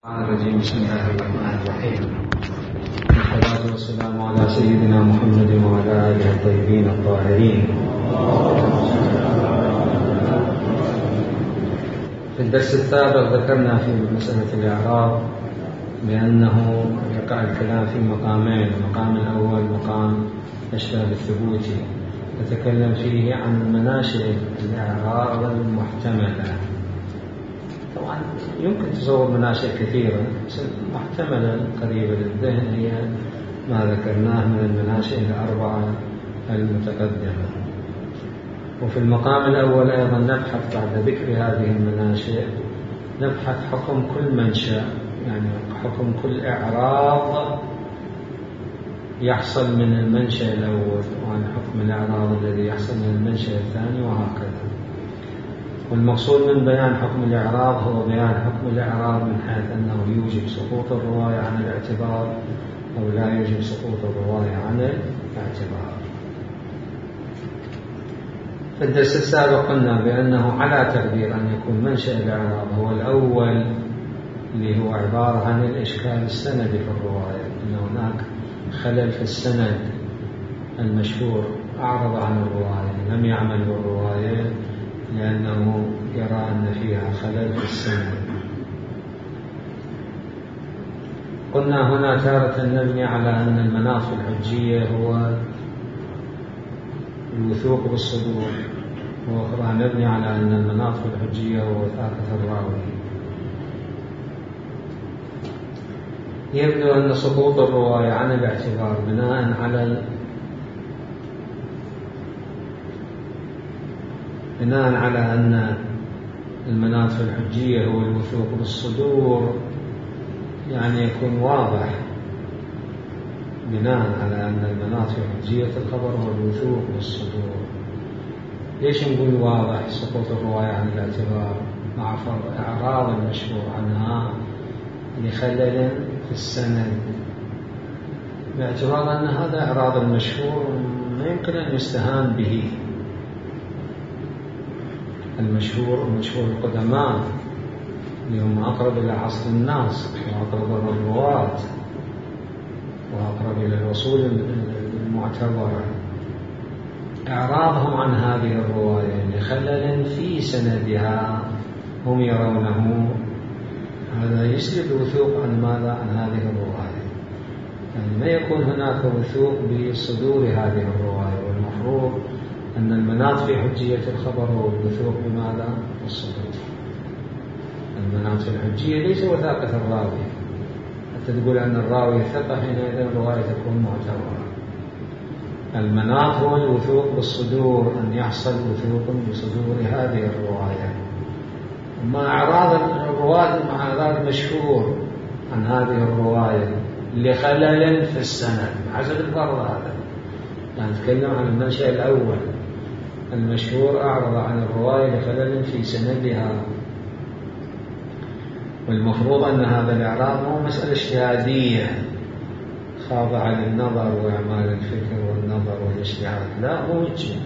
الرجيم. بسم الله الرحمن الرحيم، والصلاة والسلام على سيدنا محمد وعلى آله الطيبين الطاهرين. في الدرس السابق ذكرنا في مسألة الإعراب بأنه يقع الكلام في مقامين: المقام الأول مقام الشباب الثبوتي، نتكلم فيه عن مناشئ الإعراب المحتملة. طبعا يمكن تصور مناشئ كثيرة، بس محتملة قريبة للذهن هي ما ذكرناه من المناشئ الأربعة المتقدمة. وفي المقام الأول أيضا نبحث بعد ذكر هذه المناشئ نبحث حكم كل منشأ، يعني حكم كل إعراب يحصل من المنشأ الأول، وعن حكم الإعراب الذي يحصل من المنشأ الثاني، وهكذا. والمقصود من بيان حكم الإعراب هو بيان حكم الإعراب من حيث أنه يوجب سقوط الرواية عن الاعتبار أو لا يوجب سقوط الرواية عن الاعتبار. في الدرس السابق قلنا بأنه على تقدير أن يكون منشأ الإعراب هو الأول، اللي هو عبارة عن الإشكال السندي في الرواية، أن هناك خلل في السند المشهور أعرض عن الرواية، لم يعمل بالرواية لأنه يرى أن فيها خلل في السند. قلنا هنا تارة نبني على أن المناط في الحجية هو الوثوق بالصدور، وأخرى نبني على أن المناط في الحجية هو وثاقة الراوي. يبدو أن سقوط الرواية عن الاعتبار بناء على أن المناط في الحجية هو الوثوق بالصدور، يعني يكون واضح بناء على أن المناط في حجية الخبر هو الوثوق بالصدور. ليش نقول واضح سقوط الرواية عن الاعتبار مع إعراض المشهور عنها لخلل في السند، باعتبار أن هذا إعراض المشهور ما يمكن أن يستهان به. المشهور القدماء اللي هم أقرب إلى عصر الناس وأقرب إلى الرواة وأقرب إلى الوصول المعتبرة، إعراضهم عن هذه الرواية لخلل في سندها هم يرونه هذا يسلب الوثوق عن ماذا؟ عن هذه الرواية. يعني ما يكون هناك وثوق بصدور هذه الرواية، والمفروض أن المناط في حجية الخبر هو الوثوق بماذا؟ الصدور. المناط في الحجية ليس وثاقة الراوي، حتى تقول أن الراوي ثقة حينئذ الرواية تكون معتبرة. المناط هو الوثوق بالصدور، أن يحصل وثوق بصدور هذه الرواية. أما إعراض الرواة مع إعراض المشهور عن هذه الرواية لخلل في السند حسب الفرض هذا، يعني نتكلم عن المنشأ الأول، المشهور أعرض عن الرواية لخلل في سندها، والمفروض أن هذا الإعراض هو مسألة اجتهادية خاضعة للنظر وإعمال الفكر والنظر والاجتهاد، لا هو يجي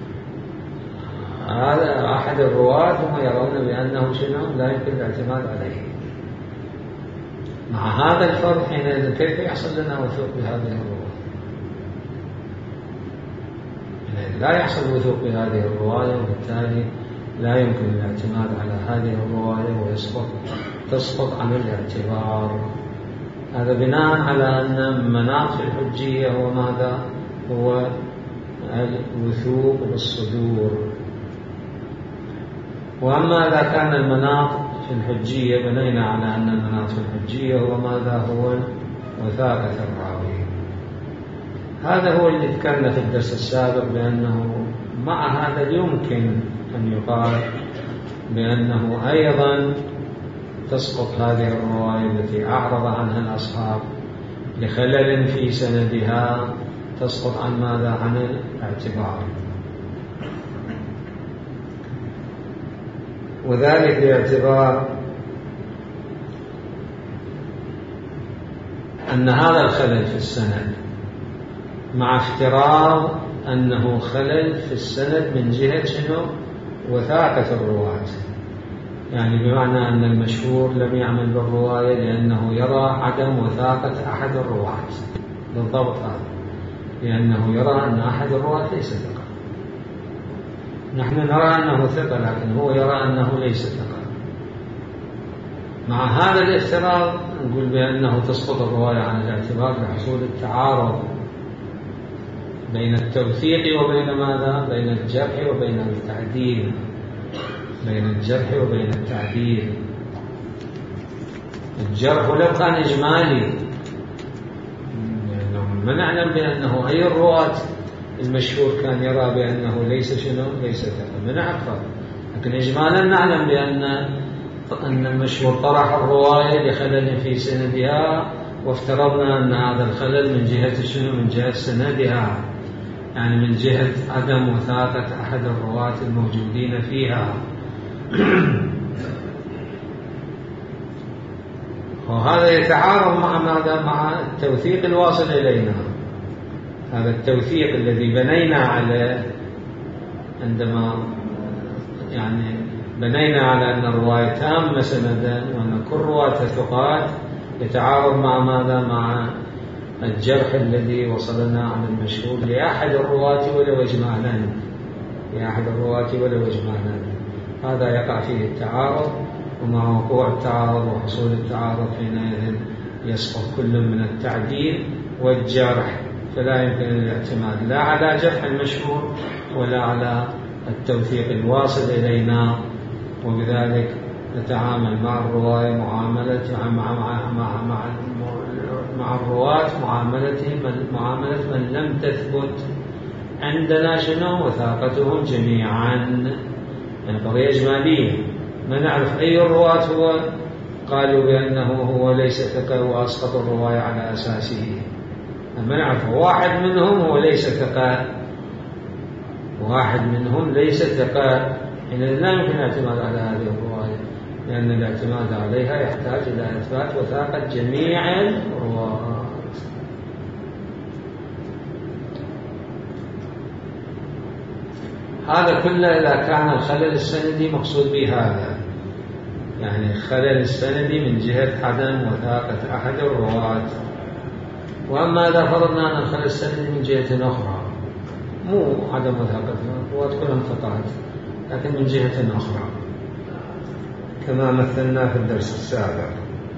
هذا أحد الرواة هم يرون بأنه شنو لا يمكن الاعتماد عليه. مع هذا الفرق حينئذ كيف يحصل لنا وثوق بهذه الرواية؟ لا يحصل وثوق بهذه الرواية، وبالتالي لا يمكن الاعتماد على هذه الرواية وتسقط عن الاعتبار. هذا بناء على أن مناط في الحجية هو ماذا؟ هو الوثوق بالصدور. وأما إذا كان المناط في الحجية بنينا على أن المناط في الحجية هو ماذا؟ هو وثاقة الراوي. هذا هو اللي ذكرنا في الدرس السابق، بأنه مع هذا يمكن أن يقال بأنه أيضا تسقط هذه الرواية التي أعرض عنها الأصحاب لخلل في سندها، تسقط عن ماذا؟ عن الاعتبار. وذلك باعتبار أن هذا الخلل في السند مع افتراض أنه خلل في السند من جهة شنو؟ وثاقة الرواة. يعني بمعنى أن المشهور لم يعمل بالرواية لأنه يرى عدم وثاقة أحد الرواة، بالضبط هذا، لأنه يرى أن أحد الرواة ليس ثقة. نحن نرى أنه ثقة لكن هو يرى أنه ليس ثقة. مع هذا الافتراض نقول بأنه تسقط الرواية عن الاعتبار لحصول التعارض بين التوثيق وبين ماذا؟ بين الجرح وبين التعديل، بين الجرح وبين التعديل. الجرح لو كان إجمالي ما نعلم بأنه أي الرواة المشهور كان يرى بأنه ليس شنو؟ ليس ثقة، من أكثر. لكن إجمالا نعلم أن المشهور طرح الرواية لخلل في سندها، وافترضنا أن هذا الخلل من جهة شنو؟ من جهة سندها، يعني من جهة عدم وثاقة أحد الرواة الموجودين فيها. وهذا يتعارض مع ماذا؟ مع التوثيق الواصل إلينا. هذا التوثيق الذي بنينا عليه عندما يعني بنينا على أن الرواية تامة سندا وأن كل رواة ثقات، يتعارض مع ماذا؟ مع الجرح الذي وصلنا عن المشهور لأحد الرواة ولو إجمالا، لأحد الرواة ولو إجمالا. هذا يقع فيه التعارض، ومع وقوع التعارض وحصول التعارض حينئذ يسقط كل من التعديل والجرح، فلا يمكن الاعتماد لا على جرح المشهور ولا على التوثيق الواصل إلينا. وبذلك نتعامل مع الرواية مع الرواة معاملة من لم تثبت عندنا شنو؟ وثاقتهم جميعا، يعني قضية إجمالية. ما نعرف أي الرواة هو قالوا بأنه هو ليس ثقة وأسقط الرواية على أساسه. ما نعرف واحد منهم هو ليس ثقة، واحد منهم ليس ثقة، حين لا يمكن الاعتماد على هذه الرواية، لأن الاعتماد عليها يحتاج إلى إثبات وثاقة جميع الرواة. هذا كله إذا كان الخلل السندي مقصود به هذا، يعني الخلل السندي من جهة عدم وثاقة أحد الرواة. وأما إذا فرضنا أن الخلل السندي من جهة أخرى، مو عدم وثاقة الرواة كلهم ثقات، لكن من جهة أخرى كما مثلنا في الدرس السابق.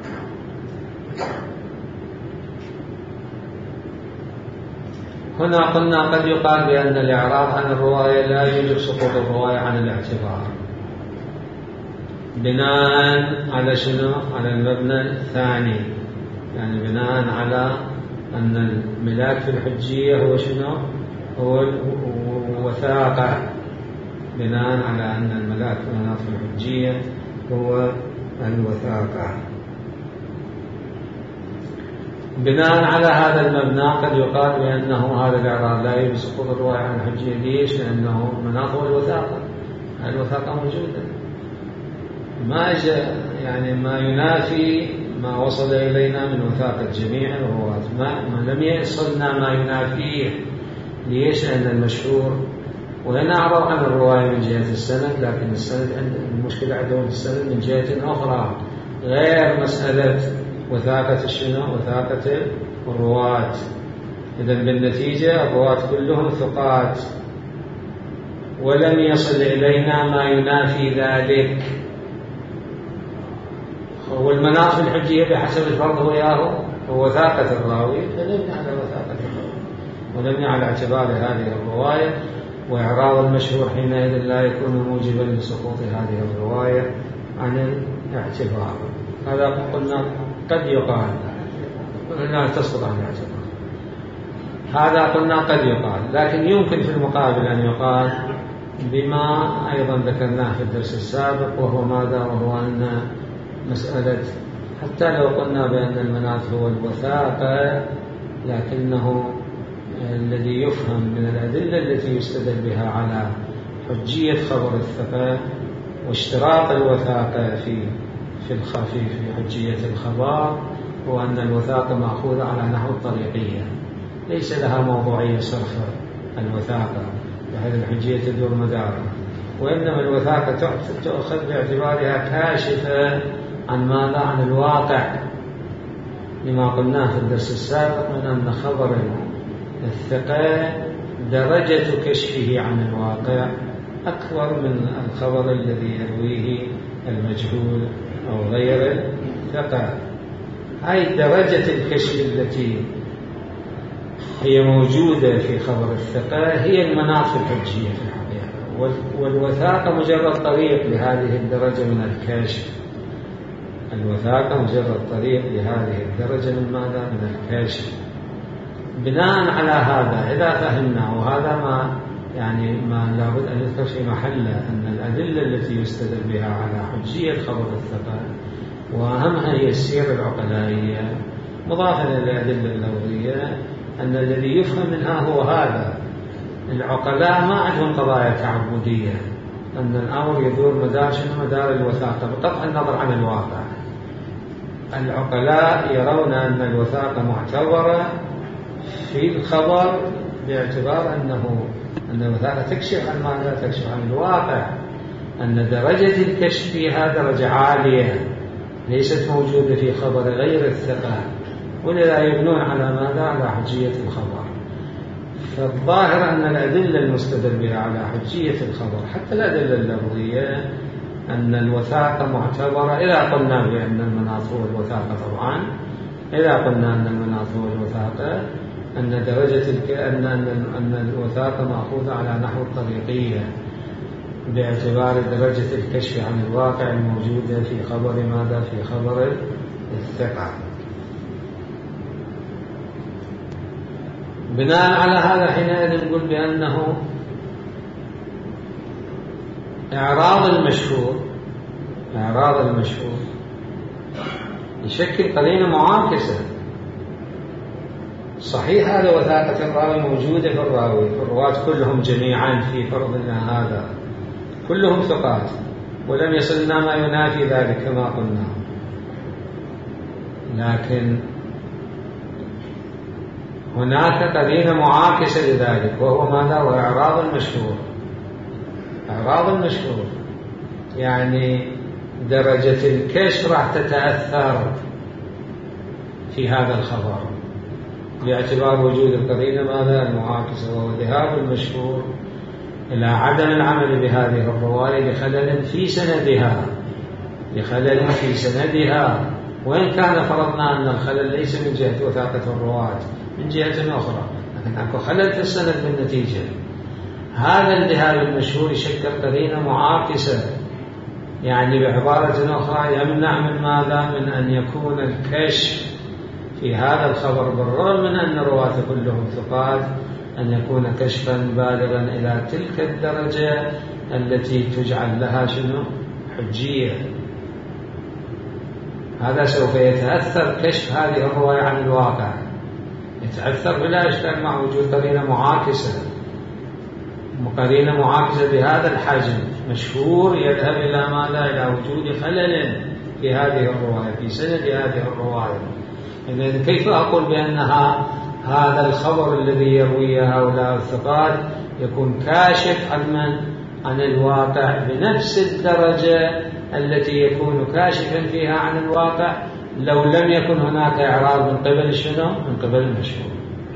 هنا قلنا قد يقال بأن الإعراض عن الرواية لا يوجب سقوط الرواية عن الاعتبار، بناء على شنو؟ على المبنى الثاني، يعني بناء على أن الملاك في الحجية هو شنو؟ هو الوثاقة، بناء على أن الملاك في الحجية هو الوثاقة. بناء على هذا المبنى قد يقال بأنه هذا الإعراض لا يوجب سقوط الرواية عن الحجية. ليش؟ لأنه مناط الوثاقة، الوثاقة موجودة، ما جاء يعني ما ينافي ما وصل إلينا من وثاقة جميع الرواة، ما لم يصلنا ما ينافيه. ليش؟ لأن المشهور وهنا أعرض عن الرواية من جهة السند، لكن السند المشكلة عندهم السند من جهة أخرى غير مسألة وثاقة شنو؟ وثاقة الرواة. إذن بالنتيجة الرواة كلهم ثقات، ولم يصل إلينا ما ينافي ذلك. والمناط في الحجية بحسب الفرض هو وثاقة الراوي، فنبني على وثاقة الراوي ونبني على اعتبار هذه الرواية. وإعراض المشهور حينئذ لا يكون موجبا لسقوط هذه الرواية عن الاعتبار. هذا قلنا قد يقال لا تسقط عن الاعتبار، هذا قلنا قد يقال، لكن يمكن في المقابل أن يقال بما أيضا ذكرناه في الدرس السابق، وهو ماذا؟ وهو أن مسألة حتى لو قلنا بأن المناط هو الوثاقة، لكنه الذي يفهم من الأدلة التي يستدل بها على حجية خبر الثقة واشتراط الوثاقة في حجية الخبر، هو أن الوثاقة مأخوذة على نحو الطريقية، ليس لها موضوعية صرف الوثاقة، بحيث الحجية تدور مدارها. وإنما الوثاقة تؤخذ باعتبارها كاشفة عن ماذا؟ عن الواقع، لما قلناه في الدرس السابق من أن خبر الثقة درجة كشفه عن الواقع أكبر من الخبر الذي يرويه المجهول أو غير الثقة. هاي درجة الكشف التي هي موجودة في خبر الثقة هي المناط في الحجية في الحقيقة، والوثاقة مجرد طريق لهذه الدرجة من الكشف. الوثاقة مجرد طريق لهذه الدرجة من ماذا؟ من الكشف. بناء على هذا إذا فهمنا، وهذا ما لابد أن يذكر في محله، أن الأدلة التي يستدل بها على حجية خبر الثقة وأهمها هي السيرة العقلائية مضافة للأدلة اللفظية، أن الذي يفهم منها هو هذا. العقلاء ما عندهم قضايا تعبدية، أن الأمر يدور مدار الوثاقة بقطع النظر عن الواقع. العقلاء يرون أن الوثاقة معتبرة في الخبر باعتبار أن الوثاقة تكشف عن ماذا؟ تكشف عن الواقع، أن درجة الكشف فيها درجة عالية ليست موجودة في خبر غير الثقة، ولذا يبنون على ماذا؟ على حجية الخبر. فالظاهر أن الأدلة المستدل بها على حجية الخبر حتى الأدلة اللفظية أن الوثاقة معتبرة. إذا قلنا بأن المناط هو الوثاقة، طبعا إذا قلنا أن المناط هو الوثاقة، أن أن الوثاقة مأخوذة على نحو الطريقية باعتبار درجة الكشف عن الواقع الموجودة في خبر ماذا؟ في خبر الثقة. بناء على هذا حينئذ نقول بأنه إعراض المشهور يشكل قرينة معاكسة. صحيح هذا وثاقة الراوي موجودة في الراوي، الرواة كلهم جميعا في فرضنا هذا كلهم ثقات، ولم يصلنا ما ينافي ذلك كما قلنا، لكن هناك قرينة معاكسة لذلك، وهو ماذا؟ وإعراض المشهور. إعراض المشهور يعني درجة الكشف راح تتأثر في هذا الخبر باعتبار وجود القرينة ماذا؟ المعاكسة، وهو ذهاب المشهور إلى عدم العمل بهذه الرواية لخلل في سندها، وإن كان فرضنا أن الخلل ليس من جهة وثاقة الرواة، من جهة أخرى، لكن أكو خلل في السند بالنتيجة. هذا الذهاب المشهور يشكل قرينة معاكسة، يعني بعبارة أخرى يمنع من ماذا؟ من أن يكون الكشف في هذا الخبر، بالرغم من أن الرواة كلهم ثقات، أن يكون كشفا بالغا إلى تلك الدرجة التي تجعل لها شنو؟ حجية. هذا سوف يتأثر كشف هذه الرواية عن الواقع، يتأثر بلا إشكال مع وجود قرينة معاكسة بهذا الحجم، مشهور يذهب إلى ماذا؟ إلى وجود خلل في هذه الرواية، في سند هذه الرواية. إذن كيف أقول بأنها هذا الخبر الذي يرويه هؤلاء الثقات يكون كاشف عن الواقع بنفس الدرجة التي يكون كاشفا فيها عن الواقع لو لم يكن هناك إعراض من قبل شنو؟ من قبل المشهور.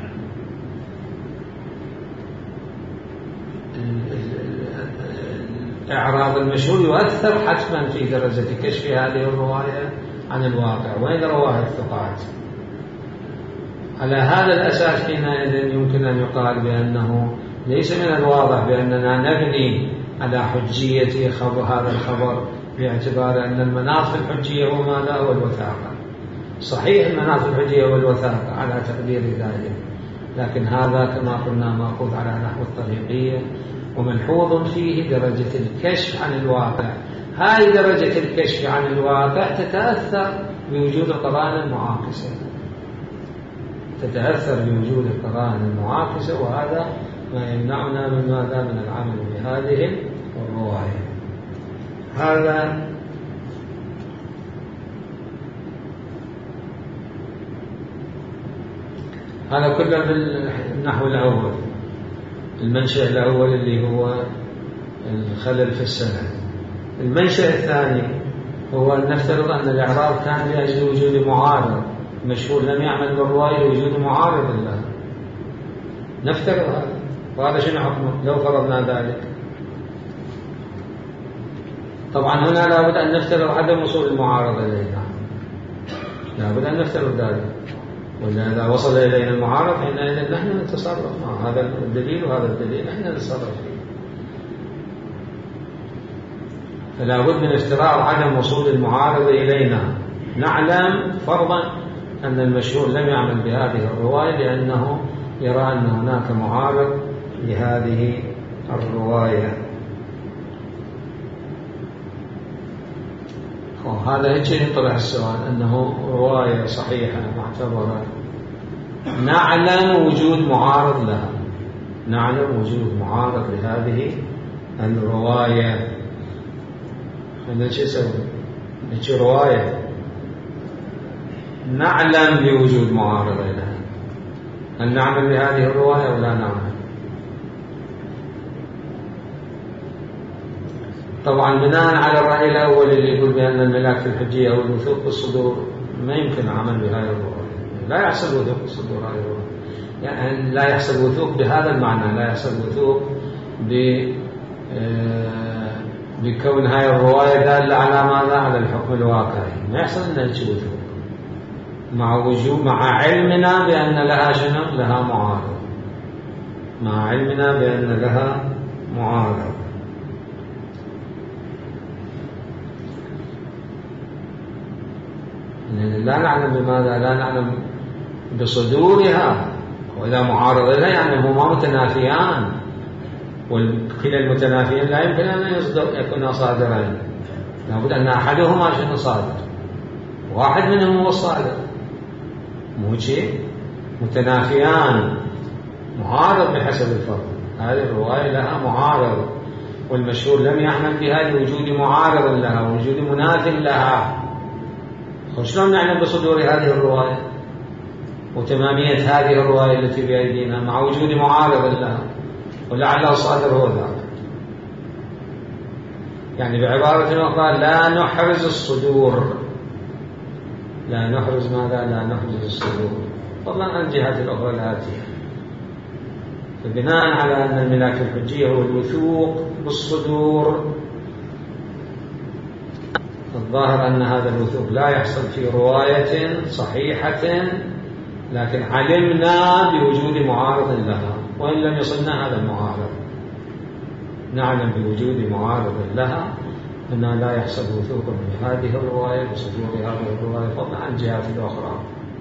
إعراض المشهور يؤثر حتما في درجة كشف هذه الرواية عن الواقع وإن رواها الثقات. على هذا الأساس حينئذ يمكن أن يقال بأنه ليس من الواضح بأننا نبني على حجية خبر هذا الخبر باعتبار أن المناط في الحجية هو ماذا؟ هو الوثاقة. صحيح المناط في الحجية هو الوثاقة على تقدير ذلك، لكن هذا كما قلنا مأخوذ على نحو الطريقية، وملحوظ فيه درجة الكشف عن الواقع. هذه درجة الكشف عن الواقع تتأثر بوجود القرائن المعاكسة، وهذا ما يمنعنا من ماذا؟ من العمل بهذه الرواية. هذا كله بالنحو الأول، المنشأ الأول اللي هو الخلل في السند. المنشأ الثاني هو أن نفترض أن الإعراب كان لأجل وجود معارض، مشهور لم يعمل بالرواية لوجود معارض له، نفترض هذا، وهذا شنو حكمه لو فرضنا ذلك؟ طبعا هنا لابد أن نفترض عدم وصول المعارضة إلينا، لابد أن نفترض ذلك، وإذا إذا وصل إلينا المعارض حينئذ نحن نتصرف مع هذا الدليل وهذا الدليل نحن نتصرف فيه. فلا بد من افتراض عدم وصول المعارض إلينا. نعلم فرضا أن المشهور لم يعمل بهذه الرواية لأنه يرى أن هناك معارض لهذه الرواية. وهذا هيك ينطرح السؤال، أنه رواية صحيحة معتبرة نعلم وجود معارض لها، نعلم وجود معارض لهذه الرواية، هذا شو يسوي؟ هيك رواية نعلم بوجود معارض لها، هل نعمل بهذه الرواية أو لا نعمل؟ طبعا بناء على الرأي الأول اللي يقول بأن الملاك في الحجية أو الوثوق بالصدور ما يمكن العمل بهذه الرواية، لا يحصل وثوق بالصدور هذه الرواية، يعني لا يحصل وثوق بهذا المعنى، لا يحصل وثوق بكون هاي الرواية دالة على ماذا؟ على الحكم الواقعي، ما يحصل لنا وثوق مع علمنا بأن لها شنو؟ لها معارض، مع علمنا بأن لها معارض. لا نعلم بماذا؟ لا نعلم بصدورها، وإذا معارض لها يعني هما متنافيان، وكلا المتنافيين لا يمكن أن يكون صادرين، لابد أن أحدهما شنو صادر، واحد منهم هو الصادر، مو شيء متنافيان معارض بحسب الفرق. هذه الرواية لها معارض، والمشهور لم يعمل بها لوجود معارض لها ووجود مناف لها. شلون نعلم بصدور هذه الرواية وتمامية هذه الرواية التي بأيدينا مع وجود معارض لها ولعل الصادر هو ذاك؟ يعني بعبارة أخرى لا نحرز الصدور، لا نحرز ماذا؟ لا نحرز الصدور، فضلا عن الجهات الأخرى الآتية. فبناء على أن الملاك الحجية هو الوثوق بالصدور، الظاهر أن هذا الوثوق لا يحصل في رواية صحيحة، لكن علمنا بوجود معارض لها، وإن لم يصلنا هذا المعارض نعلم بوجود معارض لها، أنه لا يحصل وثوق من هذه الرواية بصدور هذه الرواية فضلا عن الجهات الأخرى.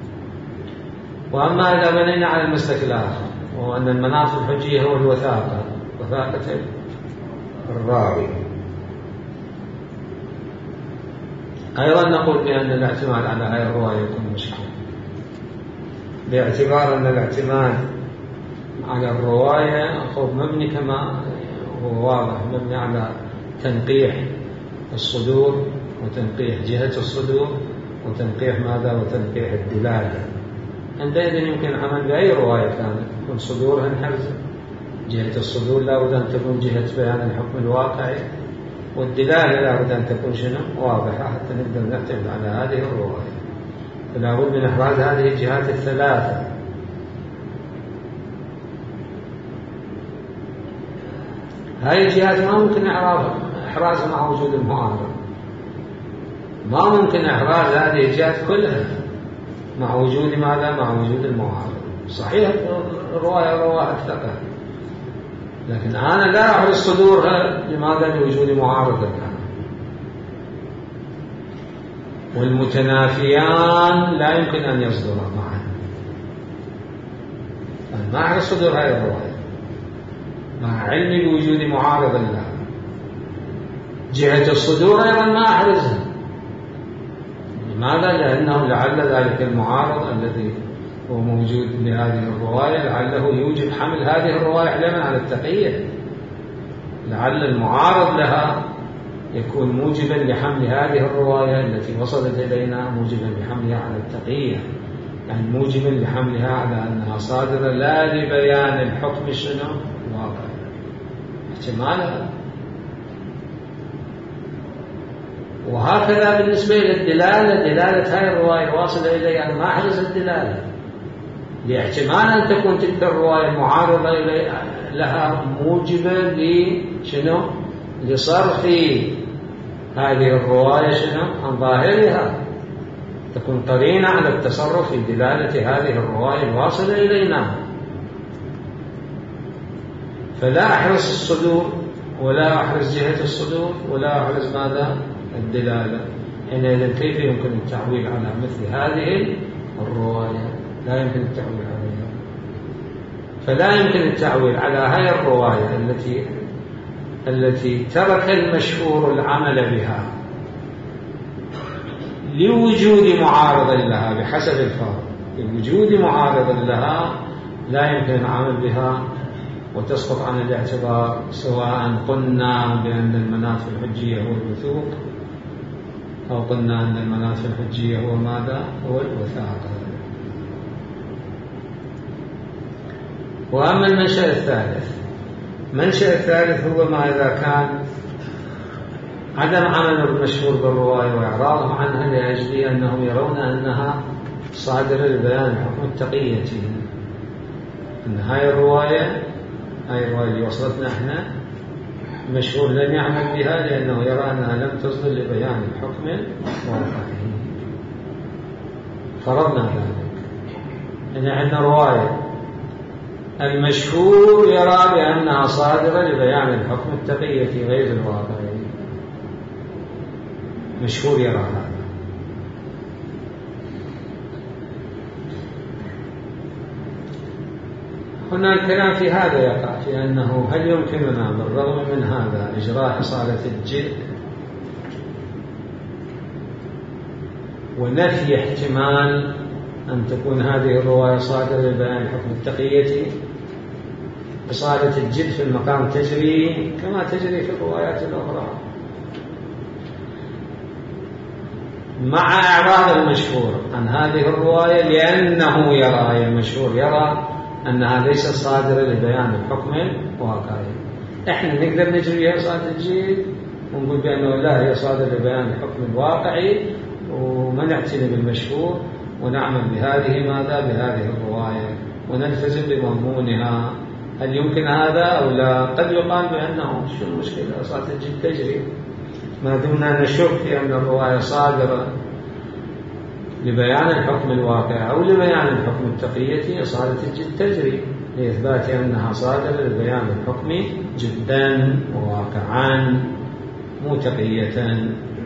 وأما إذا بنينا على المسلك الآخر، وهو أن المناط الحجية هو الوثاقة، وثاقة الراوي، أيضا نقول بأن الاعتماد على هذه الرواية يكون مشكلة، باعتبار أن الاعتماد على الرواية مبني كما هو واضح، مبني على تنقيح الصدور وتنقيح جهة الصدور وتنقيح ماذا؟ وتنقيح الدلالة. عندئذ يمكن العمل بأي رواية كانت تكون صدورها انحرزت، جهة الصدور لا بد أن تكون جهة بيان الحكم الواقعي، والدلالة لا بد أن تكون شنو؟ واضحة حتى نقدر نعتمد على هذه الرواية. فلا بد من إحراز هذه الجهات الثلاثة. هذه الجهات ما ممكن إحرازها مع وجود المعارض، ما ممكن إحراز هذه الجهات كلها مع وجود ماذا؟ مع وجود المعارض. صحيح الرواية رواية ثقة، لكن أنا لا أحرز صدورها لماذا؟ لوجود معارض لها. والمتنافيان لا يمكن أن يصدرا معا، أنا ما أحرز صدور هذه الرواية مع علمي بوجود معارض لها. جهة الصدور أيضا ما أحرزها، لماذا؟ لأنه لعل ذلك المعارض الذي هو موجود لهذه الرواية لعله يوجب حمل هذه الرواية علما على التقية، لعل المعارض لها يكون موجبا لحمل هذه الرواية التي وصلت إلينا موجبا لحملها على التقية، يعني موجبا لحملها على أنها صادرة لا لبيان الحكم شنو؟ الواقع. احتمال وهكذا بالنسبة للدلالة، دلالة هذه الرواية الواصلة إلي أنا ما أحرز الدلالة لاحتمال أن تكون تلك الرواية المعارضة لها موجبة لشنو؟ لصرف هذه الرواية شنو؟ عن ظاهرها، تكون قرينة على التصرف في دلالة هذه الرواية الواصلة إلينا. فلا أحرز الصدور ولا أحرز جهة الصدور ولا أحرز ماذا؟ الدلالة. حينئذ كيف يمكن التعويل على مثل هذه الرواية؟ لا يمكن التعويل عليها. فلا يمكن التعويل على هذه الرواية التي ترك المشهور العمل بها لوجود معارض لها بحسب الفرض، لوجود معارض لها لا يمكن العمل بها وتسقط عن الاعتبار، سواء قلنا بأن المناط الحجية هو الوثوق أو قلنا أن المناط الحجية هو ماذا؟ هو الوثاقة. وأما المنشأ الثالث، المنشأ الثالث هو ما إذا كان عدم عمل المشهور بالرواية وإعراضهم عنها لأجل أنهم يرون أنها صادرة لبيان الحكم التقية، أن هاي الرواية اللي وصلتنا احنا مشهور لم يعمل بها لأنه يرى أنها لم تصدر لبيان الحكم الواقعي. فرضنا ذلك أن عندنا رواية المشهور يرى بأنها صادرة لبيان الحكم التقية غير الواقعي، مشهور يرى هذا. هنا الكلام في هذا يقع في أنه هل يمكننا بالرغم من هذا إجراء إصالة الجد ونفي احتمال أن تكون هذه الرواية صادرة لبيان الحكم التقية؟ إصالة الجد في المقام تجري كما تجري في الروايات الأخرى مع إعراض المشهور عن هذه الرواية، لأنه يرى المشهور يرى أنها ليست صادرة لبيان الحكم الواقعي. إحنا نقدر نجريها إصالة الجد ونقول بأنه لا، هي صادرة لبيان الحكم الواقعي وما نعتني بالمشهور ونعمل بهذه ماذا؟ بهذه الرواية ونلتزم بمضمونها. هل يمكن هذا أو لا؟ قد يقال بأنه شو المشكلة، إصالة الجد تجري ما دمنا نشك في أن الرواية صادرة لبيان الحكم الواقع أو لبيان الحكم التقية، إصالة الجد تجري لإثبات أنها صادرة لبيان الحكم جدا وواقعا مو تقية.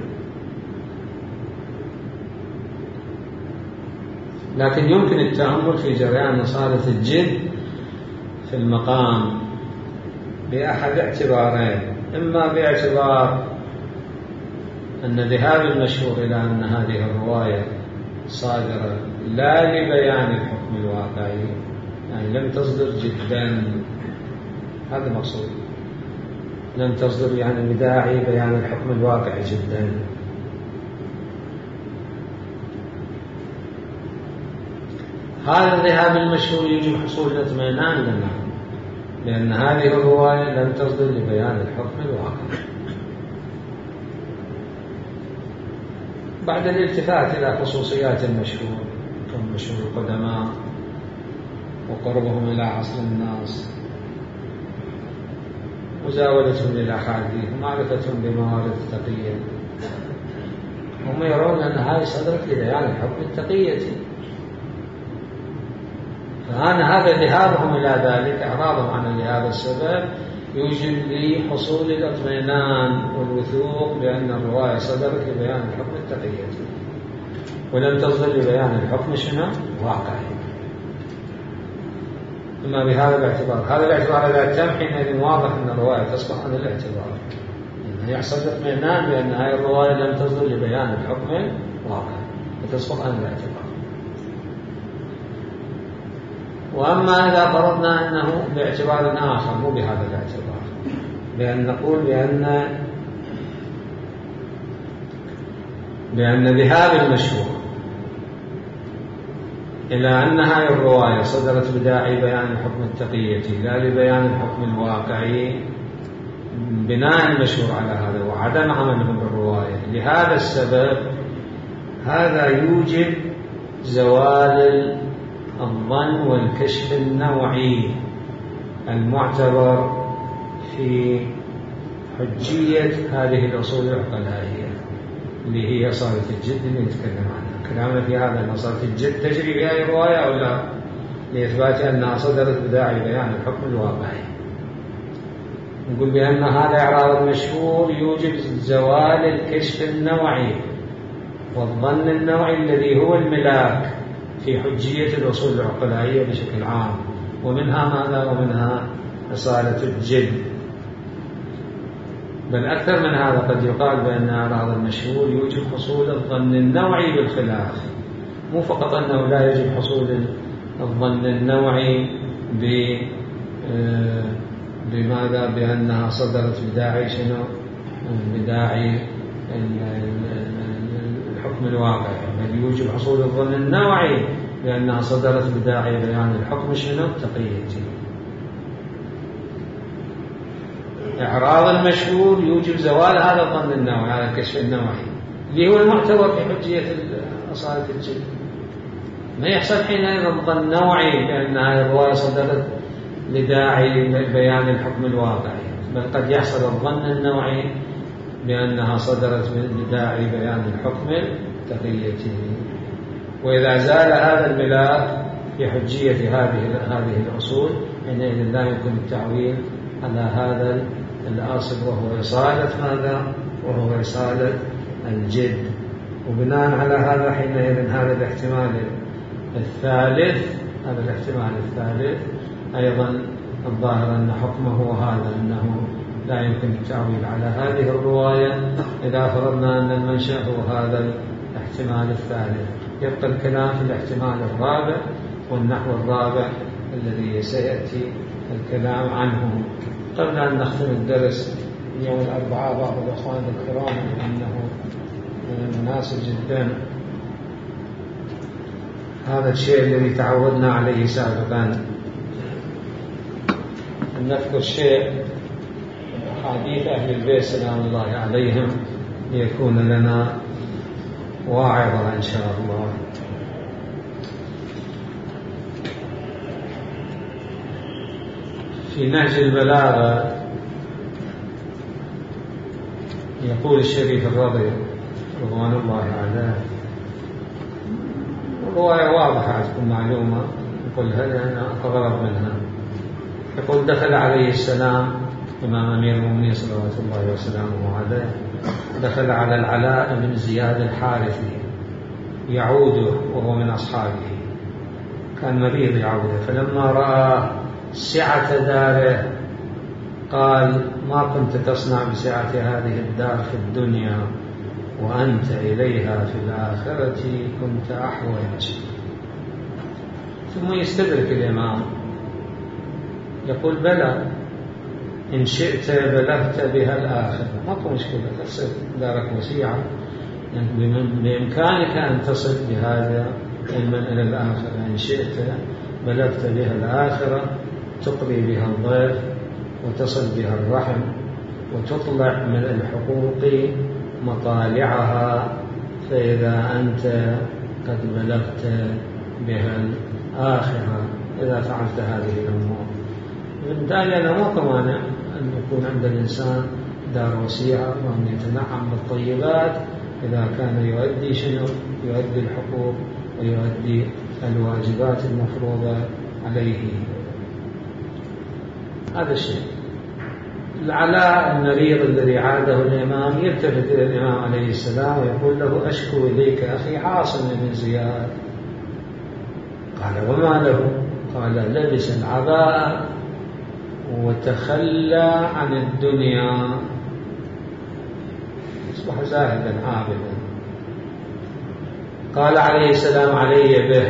لكن يمكن التأمل في جريان إصالة الجد في المقام بأحد اعتبارين، إما باعتبار أن ذهاب المشهور إلى أن هذه الرواية صادرة لا لبيان الحكم الواقعي، يعني لم تصدر جدا، هذا مقصود، لم تصدر يعني بداعي بيان الحكم الواقعي جدا. هذا الذهاب المشهور يجب حصول الاطمئنان لنا لأن هذه الرواية لم تصدر لبيان الحكم الواقعي، بعد الالتفات إلى خصوصيات المشهور كمشهور القدماء وقربهم إلى عصر الناس مزاولتهم للأحاديث ومعرفتهم بموارد التقية، هم يرون أن هذه صدرت لبيان الحكم التقية. هذا ذهابهم إلى ذلك إعراضهم عن لهذا السبب يوجب لحصول الاطمئنان والوثوق بأن الرواية صدرت لبيان الحكم التقية ولم تصدر لبيان الحكم شنو؟ واقعي. إما بهذا الاعتبار، هذا الاعتبار إذا تم حينئذ واضح أن الرواية تسقط عن الاعتبار، إنه يحصل اطمئنان بأن هذه الرواية لم تصدر لبيان الحكم واقعي وتسقط عن الاعتبار. وأما إذا فرضنا أنه باعتبار آخر مو بهذا الاعتبار، بأن نقول بأن ذهاب المشهور إلى أن هذه الرواية صدرت بداعي بيان الحكم التقية لا لبيان الحكم الواقعي، بناء المشهور على هذا وعدم عملهم بالرواية لهذا السبب هذا يوجب زوال الظن والكشف النوعي المعتبر في حجية هذه الأصول العقلائية اللي هي أصالة الجد اللي نتكلم عنها. كلامنا في هذا أن أصالة الجد تجري بهذه الرواية أو لا، لإثبات أنها صدرت بداعي بيان الحكم الواقعي. نقول بأن هذا إعراض المشهور يوجب زوال الكشف النوعي والظن النوعي الذي هو الملاك في حجية الأصول العقلائية بشكل عام، ومنها ماذا؟ ومنها أصالة الجد. بل أكثر من هذا، قد يقال بأن إعراض المشهور يوجب حصول الظن النوعي بالخلاف، مو فقط أنه لا يجب حصول الظن النوعي بماذا؟ بأنها صدرت بداعي شنو؟ بداعي الحكم الواقعي، بل يوجب حصول الظن النوعي بأنها صدرت بداعي بيان الحكم شنو؟ تقييدي. إعراض المشهور يوجب زوال هذا الظن النوعي، هذا الكشف النوعي اللي هو المعتبر في حجية أصالة الجد. ما يحصل حينئذ ظن نوعي بأن هذه الرواية صدرت لداعي بيان الحكم الواقعي، بل قد يحصل الظن النوعي بأنها صدرت لداعي بيان الحكم التقييدي. وإذا زال هذا الملاك في حجية هذه الأصول حينئذ لا يمكن التعويل على هذا الأصل، وهو رسالة ماذا؟ وهو رسالة الجد. وبناء على هذا حينئذ هذا الاحتمال الثالث أيضا الظاهر أن حكمه هذا، أنه لا يمكن التعويل على هذه الرواية إذا فرضنا أن المنشأ هو هذا الاحتمال الثالث. يبقى الكلام في الاحتمال الرابع والنحو الرابع الذي سيأتي الكلام عنه. قبل أن نختم الدرس يوم الأربعاء، بعض الأخوان الكرام أنه مناسب جدا هذا الشيء الذي تعودنا عليه سابقا، أن نذكر شيء حديث أهل البيت سلام الله عليهم ليكون لنا واعظا إن شاء الله. في نهج البلاغة يقول الشريف الرضي رضوان الله عليه، رواية واضحة عندكم معلومة نقولها لأن أغرب منها. يقول: دخل عليه السلام إمام أمير المؤمنين صلوات الله وسلامه عليه، دخل على العلاء بن زياد الحارثي يعوده وهو من أصحابه، كان مريض يعوده، فلما رأى سعة داره قال: ما كنت تصنع بسعة هذه الدار في الدنيا وأنت إليها في الآخرة كنت أحوج. ثم يستدرك الإمام يقول: بلى إن شئت بلغت بها الآخرة، ماكو مشكلة، تصل دارك وسيعة، يعني بإمكانك أن تصل بهذا علما إلى الآخرة. إن شئت بلغت بها الآخرة، تقضي بها الضيف وتصل بها الرحم وتطلع من الحقوق مطالعها، فإذا أنت قد بلغت بها الآخرة إذا فعلت هذه الأمور. من ذلك أنا ما كمانع أن يكون عند الإنسان دار وسيعة وأن يتنعم بالطيبات إذا كان يؤدي شنو؟ يؤدي الحقوق ويؤدي الواجبات المفروضة عليه. هذا الشيء. العلاء المريض الذي عاده الإمام يلتفت إلى الإمام عليه السلام ويقول له: أشكو إليك أخي عاصم بن زياد. قال: وما له؟ قال: لبس العباءة وتخلى عن الدنيا، أصبح زاهدا عابدا. قال عليه السلام: علي به.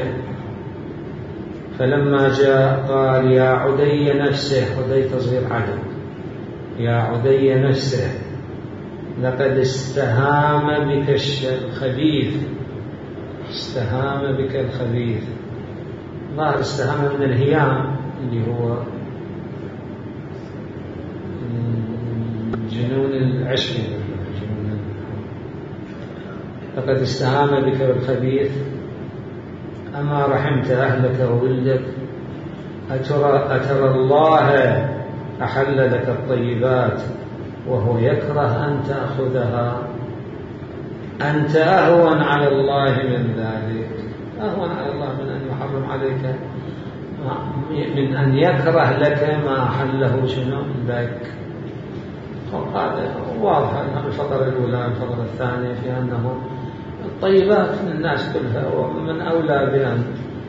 فلما جاء قال: يا عدي نفسه، عدي تصغير عدد، يا عدي نفسه، لقد استهام بك الخبيث، استهام بك الخبيث. ظاهر استهام من الهيام اللي هو جنون العشق، لقد استهان بك بالخبيث أما رحمت أهلك وولدك أترى الله أحل لك الطيبات وهو يكره أن تأخذها أنت أهون على الله من ذلك، أهون على الله من أن يحرم عليك، من أن يكره لك ما أحله شنو لك. هذا واضح أن الفقرة الأولى الفقرة الثانية في أنه الطيبات للناس كلها، ومن أولى بأن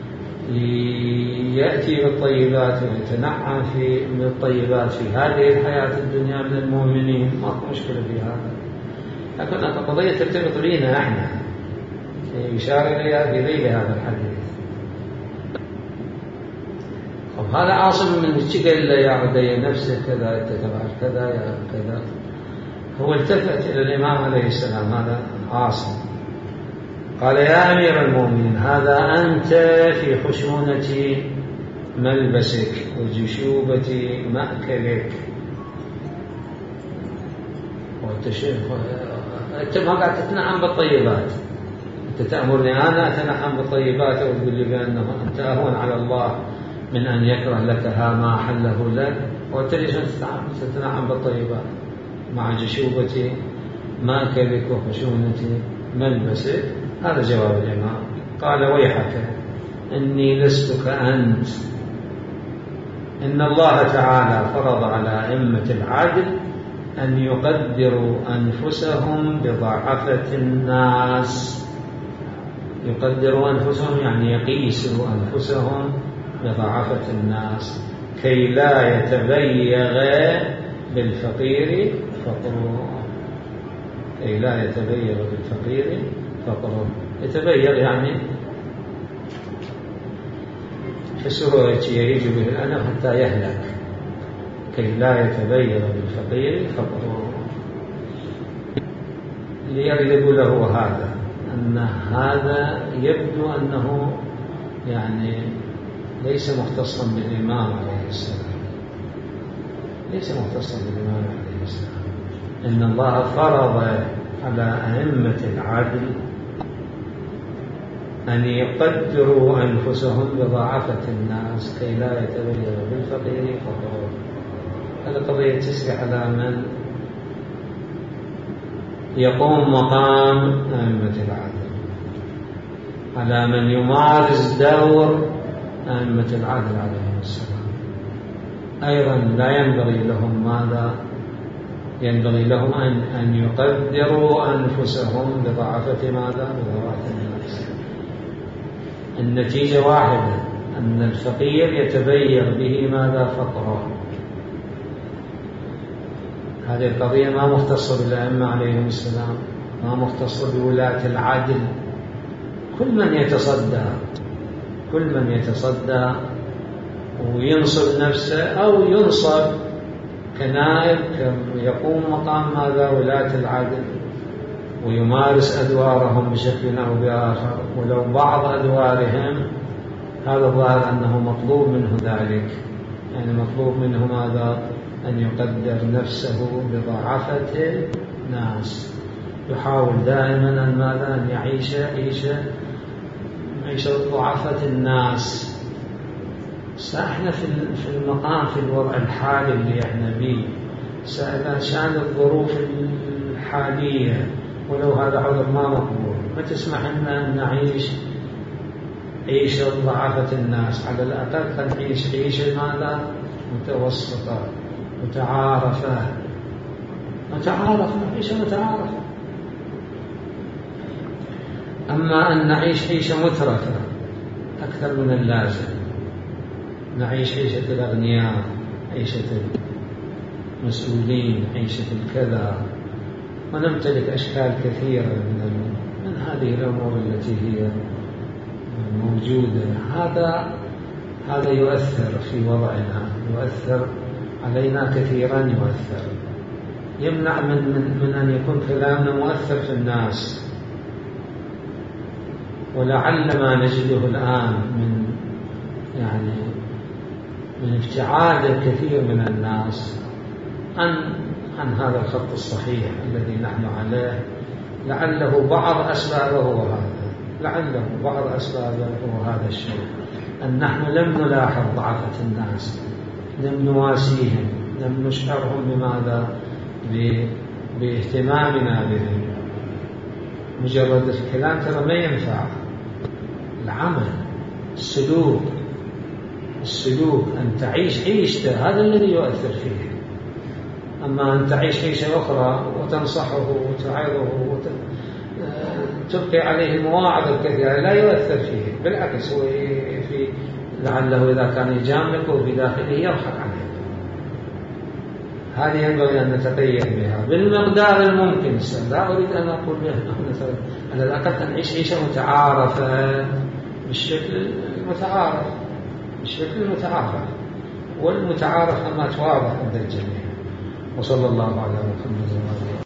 يأتي بالطيبات ويتنعم من الطيبات في هذه الحياة الدنيا من المؤمنين، ما في مشكلة في هذا. لكن القضية ترتبط بنا احنا، يشار إليها في ذيل هذا الحديث. هذا عاصم من الشكل يا عدي نفسه كذا تتبع كذا يا كذا. هو التفت إلى الإمام عليه السلام، هذا عاصم، قال يا أمير المؤمنين هذا أنت في خشونة ملبسك وجشوبة مأكلك، أنت ما قاعد تتنعم بالطيبات، أنت تأمرني أنا أتنعم بالطيبات وتقول لي بأنه أنت أهون على الله من أن يكره لك ما أحله لك، وأنت ليش تتنعم بالطيبات مع جشوبة مأكلك وخشونة ملبسك؟ هذا جواب الإمام. قال ويحك إني لست كأنت، إن الله تعالى فرض على أئمة العدل أن يقدروا أنفسهم بضعفة الناس. يقدروا أنفسهم يعني يقيسوا أنفسهم بضعفة الناس كي لا يتبيغ بالفقير فقره، كي لا يتبيغ بالفقير فقره. يتبيغ يعني فسره يهيج به الأنف حتى يهلك، كي لا يتبيغ بالفقير فقره. اللي يريد يقول له هذا أن هذا يبدو أنه يعني ليس مختصا بالإمام عليه السلام، ليس مختصا بالإمام عليه السلام. إن الله فرض على أئمة العدل أن يقدروا أنفسهم بضعفة الناس كي لا يتبيغ بالفقير فقره. هذا قضية تسري على من يقوم مقام أئمة العدل، على من يمارس دور أئمة العدل عليهم السلام. أيضا لا ينبغي لهم ماذا؟ ينبغي لهم أن يقدروا أنفسهم بضعفة ماذا؟ بضعفة الناس. النتيجة واحدة، أن الفقير يتبين به ماذا؟ فقره. هذه القضية ما مختصة بالأئمة عليهم السلام، ما مختصة بولاة العدل. كل من يتصدى وينصب نفسه أو ينصب كنائب يقوم مقام ماذا؟ ولاة العدل، ويمارس أدوارهم بشكل أو بآخر، ولو بعض أدوارهم هذا الظاهر أنه مطلوب منه ذلك، يعني مطلوب منه ماذا؟ أن يقدر نفسه بضعفة الناس، يحاول دائما أن ماذا؟ أن يعيش ضعفة الناس. احنا في المقام في الوضع الحالي اللي احنا فيه، شان الظروف الحالية، ولو هذا عذر ما مقبول، ما تسمح لنا أن نعيش عيشة ضعفة الناس. على الأقل نعيش عيشة ماذا؟ متوسطة متعارفة، عيشة متعارفة. أما أن نعيش عيشة مترفة أكثر من اللازم، نعيش عيشة الأغنياء، عيشة المسؤولين، عيشة الكذا، ونمتلك أشكال كثيرة من هذه الأمور التي هي موجودة. هذا يؤثر في وضعنا، يؤثر علينا كثيرا، يؤثر، يمنع من أن يكون كلامنا مؤثر في الناس. ولعل ما نجده الآن من ابتعاد الكثير من الناس عن هذا الخط الصحيح الذي نحن عليه، لعله بعض أسبابه هذا الشيء، أن نحن لم نلاحظ ضعفة الناس، لم نواسيهم، لم نشعرهم بماذا؟ باهتمامنا بهم. مجرد الكلام ترى ما ينفع، العمل، السلوك أن تعيش عيشته هذا الذي يؤثر فيه. أما أن تعيش عيشة أخرى وتنصحه وتعظه وتبقي عليه المواعظ الكثيرة لا يؤثر فيه، بالعكس هو لعله إذا كان يجاملك وفي داخله يضحك عليه. هذه ينبغي أن نتقيد بها بالمقدار الممكن. لا أريد أن أقول بها مثلا على الأقل أن نعيش عيشة متعارفة بالشكل المتعارف، والمتعارف أما تواضع عند الجميع. وصلى الله على محمد.